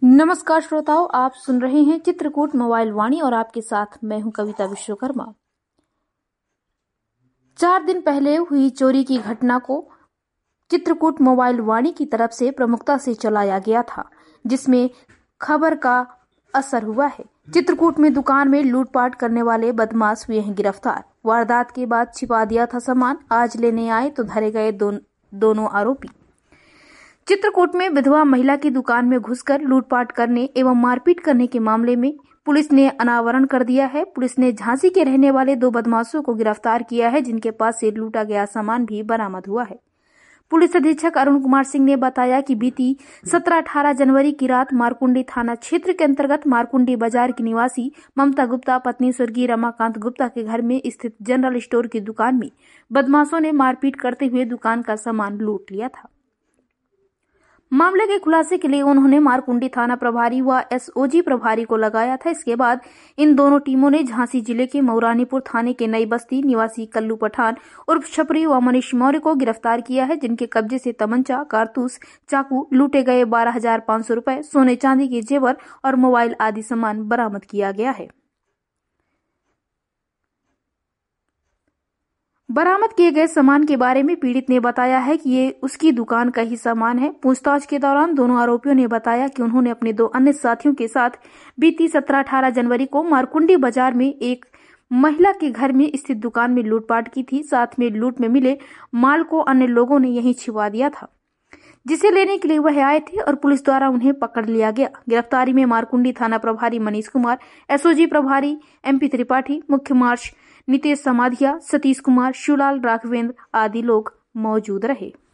नमस्कार श्रोताओं, आप सुन रहे हैं चित्रकूट मोबाइल वाणी और आपके साथ मैं हूं कविता विश्वकर्मा। 4 दिन पहले हुई चोरी की घटना को चित्रकूट मोबाइल वाणी की तरफ से प्रमुखता से चलाया गया था, जिसमें खबर का असर हुआ है। चित्रकूट में दुकान में लूटपाट करने वाले बदमाश हुए हैं गिरफ्तार। वारदात के बाद छिपा दिया था सामान, आज लेने आए तो धरे गए दोनों आरोपी। चित्रकूट में विधवा महिला की दुकान में घुसकर लूटपाट करने एवं मारपीट करने के मामले में पुलिस ने अनावरण कर दिया है। पुलिस ने झांसी के रहने वाले 2 बदमाशों को गिरफ्तार किया है, जिनके पास से लूटा गया सामान भी बरामद हुआ है। पुलिस अधीक्षक अरुण कुमार सिंह ने बताया कि बीती 17-18 जनवरी की रात मारकुंडी थाना क्षेत्र के अंतर्गत मारकुंडी बाजार की निवासी ममता गुप्ता पत्नी स्वर्गीय रमाकांत गुप्ता के घर में स्थित जनरल स्टोर की दुकान में बदमाशों ने मारपीट करते हुए दुकान का सामान लूट लिया था। मामले के खुलासे के लिए उन्होंने मारकुंडी थाना प्रभारी व एसओजी प्रभारी को लगाया था। इसके बाद इन दोनों टीमों ने झांसी जिले के मऊरानीपुर थाने के नई बस्ती निवासी कल्लू पठान उर्फ छपरी व मनीष मौर्य को गिरफ्तार किया है, जिनके कब्जे से तमंचा, कारतूस, चाकू, लूटे गए 12,500 रुपए, सोने चांदी के जेवर और मोबाइल आदि सामान बरामद किया गया है। बरामद किए गए सामान के बारे में पीड़ित ने बताया है कि ये उसकी दुकान का ही सामान है। पूछताछ के दौरान दोनों आरोपियों ने बताया कि उन्होंने अपने 2 अन्य साथियों के साथ बीती 17-18 जनवरी को मारकुंडी बाजार में एक महिला के घर में स्थित दुकान में लूटपाट की थी। साथ में लूट में मिले माल को अन्य लोगों ने यहीं छिपा दिया था, जिसे लेने के लिए वह आए थे और पुलिस द्वारा उन्हें पकड़ लिया गया। गिरफ्तारी में मारकुंडी थाना प्रभारी मनीष कुमार, एसओजी प्रभारी एमपी त्रिपाठी, मुख्य मार्च नितेश समाधिया, सतीश कुमार, शिवलाल, राघवेंद्र आदि लोग मौजूद रहे।